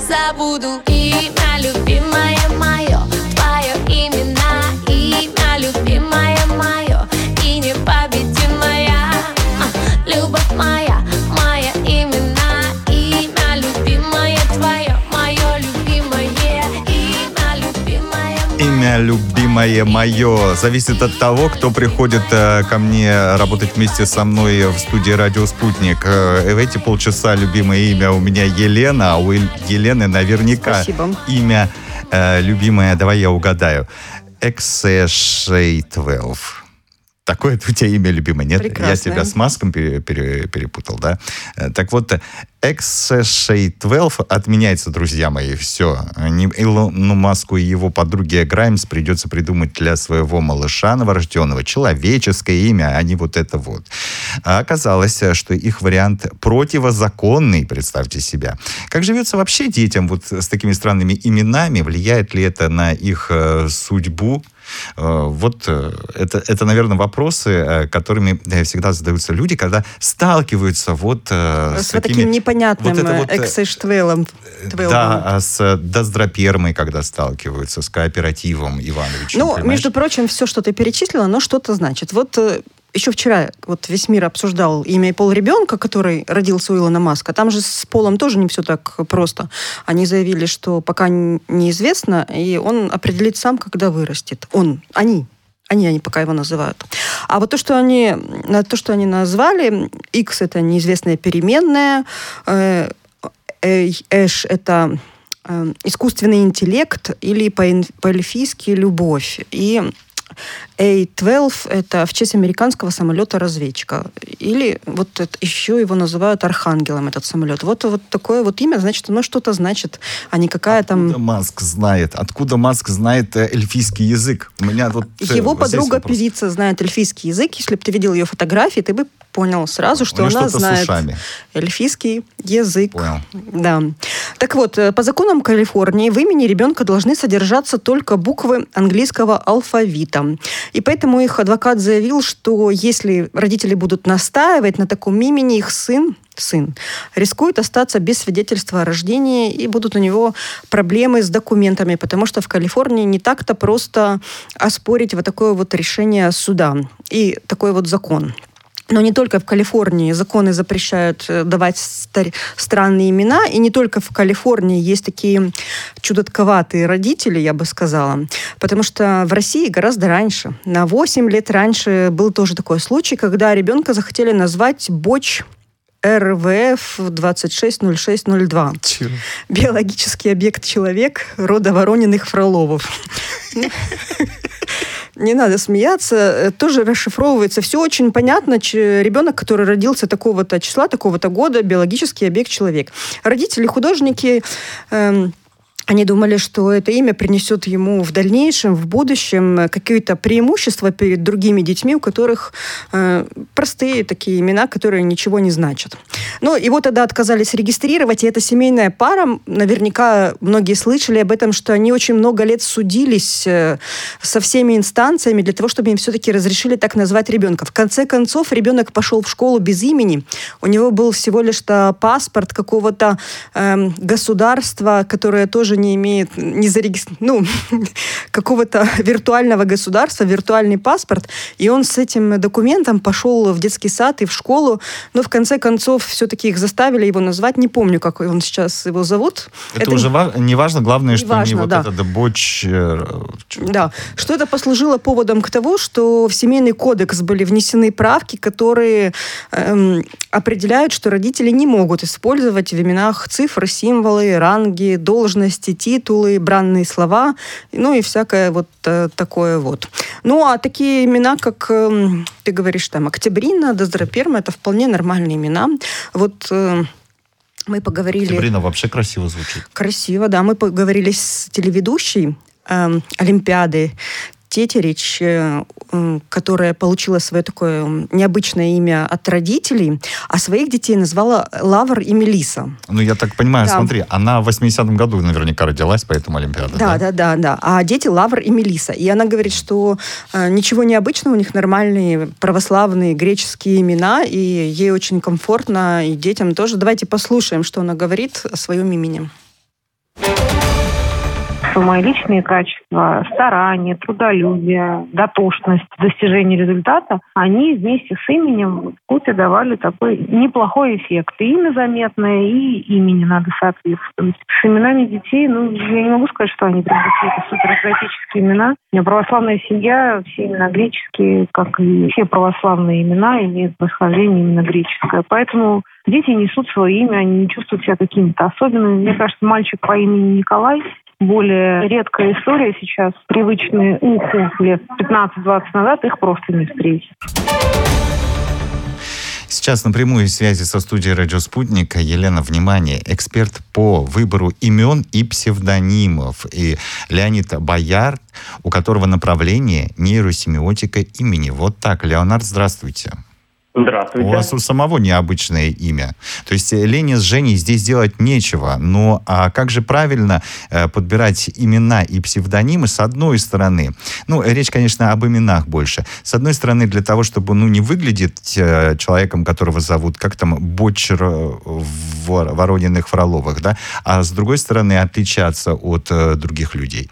забуду. Имя любимое мое, твое имя любимое мое и непобедимая. Любовь моя, моя имя любимое твое, мое любимое имя любимое. Имя любимое мое зависит от того, кто приходит ко мне работать вместе со мной в студии «Радио Спутник». В эти полчаса любимое имя у меня Елена, а у Елены наверняка имя любимое, давай я угадаю, XC12. Такое у тебя имя любимое, нет? Прекрасное. Я тебя с Маском перепутал, да? Так вот, XC12 отменяется, друзья мои, все. Илону Маску и его подруге Граймс придется придумать для своего малыша новорожденного человеческое имя, а не вот это вот. А оказалось, что их вариант противозаконный, представьте себя. Как живется вообще детям вот с такими странными именами? Влияет ли это на их судьбу? Вот это, наверное, вопросы, которыми всегда задаются люди, когда сталкиваются вот с таким непонятным вот XC12. Да, с Доздропермой, когда сталкиваются, с кооперативом Ивановичем. Ну, понимаешь? между прочим, все, что ты перечислила, оно что-то значит. Вот еще вчера вот весь мир обсуждал имя и пол ребенка, который родился у Илона Маска. Там же с полом тоже не все так просто. Они заявили, что пока неизвестно, и он определит сам, когда вырастет. Они пока его называют. А вот то, что они назвали, X — это неизвестная переменная, Эш — это искусственный интеллект, или по-эльфийски любовь. И A12 — это в честь американского самолета-разведчика. Или вот еще его называют Архангелом, этот самолет. Вот такое вот имя, значит, оно что-то значит, а не какая там... Откуда Маск знает эльфийский язык? У меня вот его подруга-певица знает эльфийский язык. Если бы ты видел ее фотографии, ты бы понял сразу, что она знает эльфийский язык. Понял. Да. Так вот, по законам Калифорнии в имени ребенка должны содержаться только буквы английского алфавита. И поэтому их адвокат заявил, что если родители будут настаивать на таком имени, их сын рискует остаться без свидетельства о рождении, и будут у него проблемы с документами, потому что в Калифорнии не так-то просто оспорить вот такое вот решение суда и такой вот закон. Но не только в Калифорнии законы запрещают давать странные имена, и не только в Калифорнии есть такие чудотковатые родители, я бы сказала, потому что в России гораздо раньше, на 8 лет раньше был тоже такой случай, когда ребенка захотели назвать Боч РВФ 260602. Чего? Биологический объект человек рода Ворониных-Фроловов. Не надо смеяться, тоже расшифровывается. Все очень понятно. Ребенок, который родился такого-то числа, такого-то года, биологический объект человек. Родители, художники... Они думали, что это имя принесет ему в дальнейшем, в будущем какие-то преимущества перед другими детьми, у которых простые такие имена, которые ничего не значат. Но его тогда отказались регистрировать, и эта семейная пара, наверняка многие слышали об этом, что они очень много лет судились со всеми инстанциями для того, чтобы им все-таки разрешили так назвать ребенка. В конце концов, ребенок пошел в школу без имени. У него был всего лишь паспорт какого-то государства, которое тоже не имеет какого-то виртуального государства, виртуальный паспорт, и он с этим документом пошел в детский сад и в школу, но в конце концов все-таки их заставили его назвать, не помню, как он сейчас его зовут. Это уже не важно, главное, что важно, не вот да. это Боч... Да, что это послужило поводом к тому, что в Семейный кодекс были внесены правки, которые определяют, что родители не могут использовать в именах цифры, символы, ранги, должности, титулы, бранные слова, ну и всякое вот такое вот. Ну, а такие имена, как ты говоришь, там, Октябрина, Доздроперма, это вполне нормальные имена. Вот мы поговорили... Октябрина вообще красиво звучит. Красиво, да. Мы поговорили с телеведущей Олимпиады Тетерич, которая получила свое такое необычное имя от родителей, а своих детей назвала Лавр и Мелисса. Ну, я так понимаю, да. Смотри, она в 80-м году наверняка родилась, поэтому Олимпиада. Да. А дети Лавр и Мелисса. И она говорит, что ничего необычного, у них нормальные православные греческие имена, и ей очень комфортно, и детям тоже. Давайте послушаем, что она говорит о своем имени. что мои личные качества, старание, трудолюбие, дотошность, достижение результата, они вместе с именем в купе давали такой неплохой эффект. И имя заметное, и имени надо соответствовать. С именами детей, я не могу сказать, что они прям какие-то суперэкзотические имена. У меня православная семья, все имена греческие, как и все православные имена, имеют происхождение именно греческое. Поэтому дети несут свое имя, они не чувствуют себя какими-то особенными. Мне кажется, мальчик по имени Николай более редкая история сейчас. Привычные уху лет 15-20 назад их просто не встретить. Сейчас на прямой связи со студией «Радио Спутник» Елена, внимание, эксперт по выбору имен и псевдонимов. И Леонид Боярд, у которого направление нейросемиотика имени. Вот так. Леонард, здравствуйте. Здравствуйте. У вас у самого необычное имя. То есть Лене с Женей здесь делать нечего. Но как же правильно подбирать имена и псевдонимы с одной стороны? Речь, конечно, об именах больше. С одной стороны, для того, чтобы не выглядеть человеком, которого зовут, как там, Бочер в Ворониных-Фроловых, да? А с другой стороны, отличаться от других людей.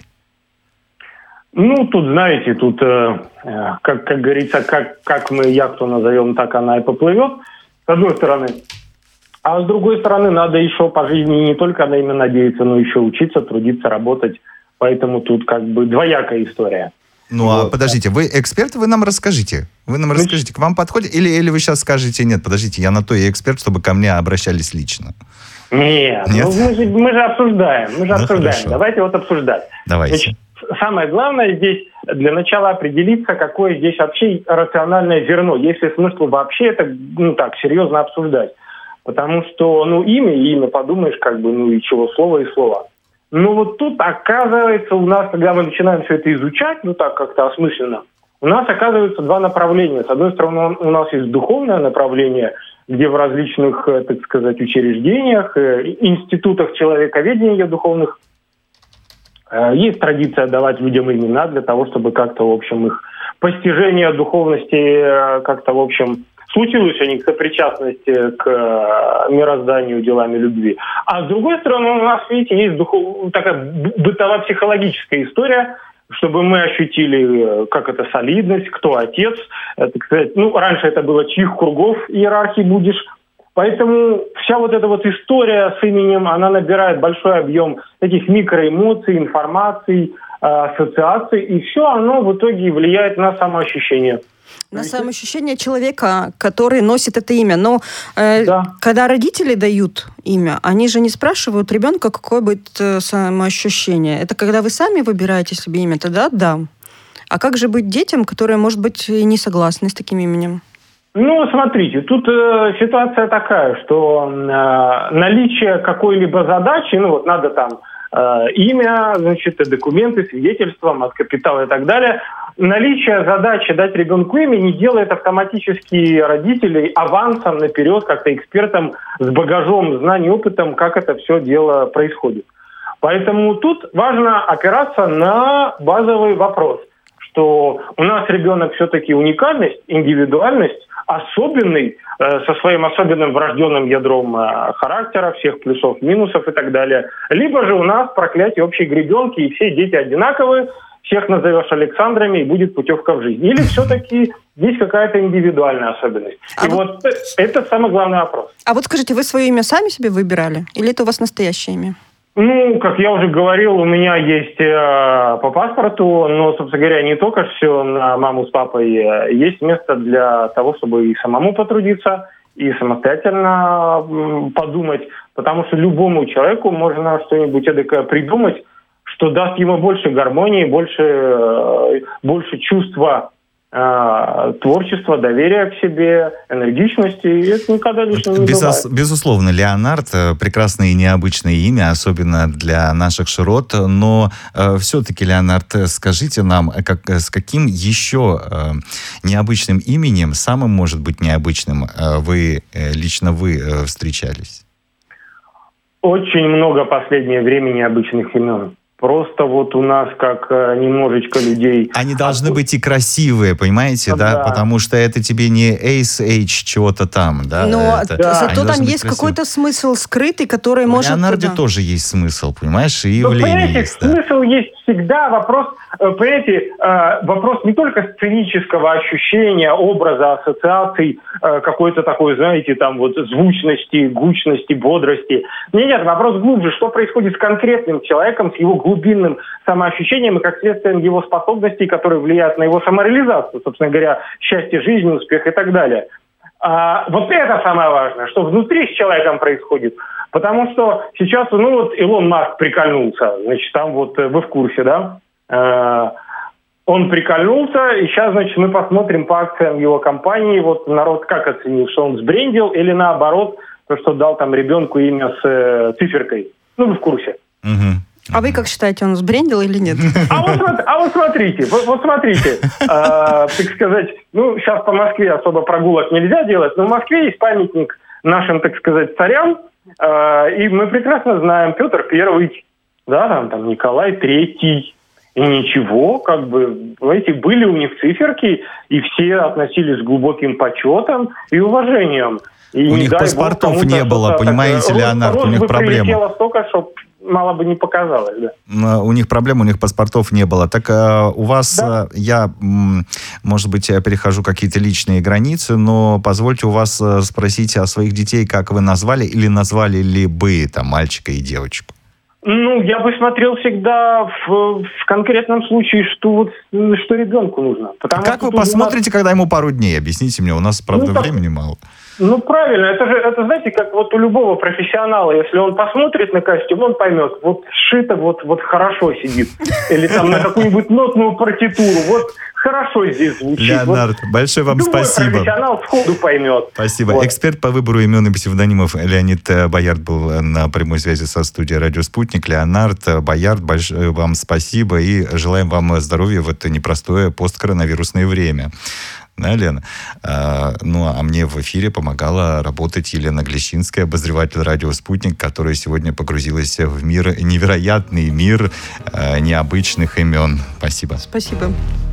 Тут, знаете, как говорится, как мы яхту назовем, так она и поплывет, с одной стороны. А с другой стороны, надо еще по жизни не только на имя надеяться, но еще учиться, трудиться, работать. Поэтому тут двоякая история. Подождите, вы эксперт, вы нам расскажите. Расскажите, к вам подходит? Или вы сейчас скажете, нет, подождите, я на то и эксперт, чтобы ко мне обращались лично? Нет? Мы же обсуждаем. Хорошо. Давайте обсуждать. Давайте. Значит, самое главное здесь для начала определиться, какое здесь вообще рациональное зерно. Есть ли смысл вообще это серьезно обсуждать? Потому что имя, подумаешь, и чего, слово и слово. Тут, оказывается, у нас, когда мы начинаем все это изучать, как-то осмысленно, у нас оказывается два направления. С одной стороны, у нас есть духовное направление, где в различных, так сказать, учреждениях, институтах человековедения духовных есть традиция давать людям имена для того, чтобы как-то, в общем, их постижение духовности как-то, в общем, случилось у них сопричастность к мирозданию, делами любви. А с другой стороны, у нас, видите, есть такая бытово-психологическая история, чтобы мы ощутили, как это солидность, кто отец. Так сказать, раньше это было чьих кругов иерархии будешь. Поэтому вся эта история с именем, она набирает большой объем таких микроэмоций, информаций, ассоциаций, и все оно в итоге влияет на самоощущение. На самоощущение человека, который носит это имя. Но когда родители дают имя, они же не спрашивают ребенка, какое будет самоощущение. Это когда вы сами выбираете себе имя, тогда да. А как же быть детям, которые, может быть, и не согласны с таким именем? Смотрите, тут ситуация такая, что наличие какой-либо задачи, надо там имя, документы, свидетельства, мат-капитал и так далее. Наличие задачи дать ребенку имя не делает автоматически родителей авансом наперед, как-то экспертом с багажом знаний, опытом, как это все дело происходит. Поэтому тут важно опираться на базовый вопрос, что у нас ребенок все-таки уникальность, индивидуальность, особенный, со своим особенным врожденным ядром характера, всех плюсов, минусов и так далее. Либо же у нас проклятие общей гребенки, и все дети одинаковые, всех назовешь Александрами, и будет путевка в жизнь. Или все-таки здесь какая-то индивидуальная особенность. Это самый главный вопрос. А скажите, вы свое имя сами себе выбирали? Или это у вас настоящее имя? Как я уже говорил, у меня есть по паспорту, но, собственно говоря, не только все на маму с папой. Есть место для того, чтобы и самому потрудиться, и самостоятельно подумать. Потому что любому человеку можно что-нибудь эдакое придумать, что даст ему больше гармонии, больше чувства творчества, доверия к себе, энергичности, и это никогда лишнего не бывает. Безусловно, Леонард — прекрасное и необычное имя, особенно для наших широт, но все-таки, Леонард, скажите нам, с каким еще необычным именем, самым, может быть, необычным, лично вы встречались? Очень много в последнее время необычных имен просто вот у нас как немножечко людей... Они должны быть и красивые, понимаете, да? Потому что это тебе не Ace H чего-то там, да? Но зато Они там должны быть есть красивые. какой-то смысл скрытый, который может... В Леонарде да. тоже есть смысл, понимаешь, и Ну, явление понимаете, есть, да. смысл есть всегда. Вопрос, понимаете, вопрос не только сценического ощущения, образа, ассоциаций, какой-то такой, знаете, там вот звучности, гучности, бодрости. Нет, вопрос глубже. Что происходит с конкретным человеком, с его глубинным самоощущением и как следствием его способностей, которые влияют на его самореализацию, собственно говоря, счастье жизни, успех и так далее. Вот это самое важное, что внутри с человеком происходит. Потому что сейчас, Илон Маск прикольнулся, значит, там вот вы в курсе, да? Он прикольнулся, и сейчас, значит, мы посмотрим по акциям его компании, вот народ как оценил, что он сбрендил или наоборот, то, что дал там ребенку имя с циферкой. Ну, вы в курсе. А вы как считаете, он сбрендил или нет? А вот смотрите, так сказать, сейчас по Москве особо прогулок нельзя делать, но в Москве есть памятник нашим, так сказать, царям, и мы прекрасно знаем Петр Первый, да, там Николай Третий, и ничего, как бы, эти были у них циферки, и все относились с глубоким почетом и уважением. И у них паспортов не было, понимаете, Леонард, у них проблема. Прилетело столько, что мало бы не показалось, да. У них проблема, у них паспортов не было. Так у вас, да. Я, может быть, я перехожу какие-то личные границы, но позвольте у вас спросить о своих детей, как вы назвали, или назвали ли бы там мальчика и девочку? Я бы смотрел всегда в конкретном случае, что ребенку нужно. Как вы посмотрите, когда ему пару дней? Объясните мне, у нас, правда, времени мало. Правильно, это знаете, как вот у любого профессионала, если он посмотрит на костюм, он поймет, вот сшито, вот хорошо сидит. Или там на какую-нибудь нотную партитуру, вот хорошо здесь звучит. Леонард, большое вам спасибо. Любой профессионал сходу поймет. Спасибо. Вот. Эксперт по выбору имен и псевдонимов Леонид Боярд был на прямой связи со студией «Радио Спутник». Леонард Боярд, большое вам спасибо и желаем вам здоровья в это непростое посткоронавирусное время. Да, Лена? А мне в эфире помогала работать Елена Глещинская, обозреватель «Радио Спутник», которая сегодня погрузилась в невероятный мир необычных имен. Спасибо. Спасибо.